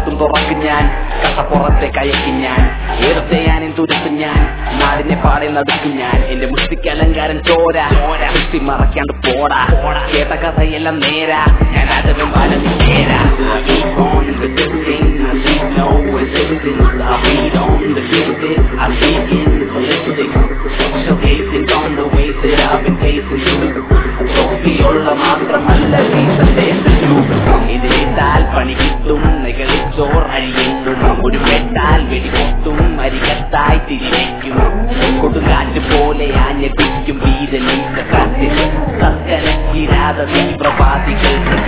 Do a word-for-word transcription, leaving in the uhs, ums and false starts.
മുട്ടും തുറക്കും ഞാൻ, കട്ടപ്പുറത്തെ കയക്കും ഞാൻ, ഏറത്തെ ഞാനും തുരത്തും ഞാൻ, നാടിനെ പാടെ നടുക്കും ഞാൻ. എന്റെ മുഷ്ടിക്ക് അലങ്കാരം ചോര, കുത്തി മറക്കാണ്ട് പോടാ, കേട്ട കഥയെല്ലാം നേരാ, ഞാൻ അതവും വലതും നേരാ. I begin holistic, showcasing on the ways that I've been facing through. Trophyയുള്ള മാത്രമല്ല ഇതിലേത്താൽ പണി കിട്ടും, നികളിച്ചോർ അഴിയെന്നും, ഒരു വെട്ടാൽ വെടിപൊട്ടും, അരികത്തായി തിരിവയ്ക്കും, കൊടുങ്കാറ്റ് പോലെ ആഞ്ഞടിക്കും വീരനീക്ക കാറ്റ്, സസ്കരക്കിരാത തീവ്രവാദികൾ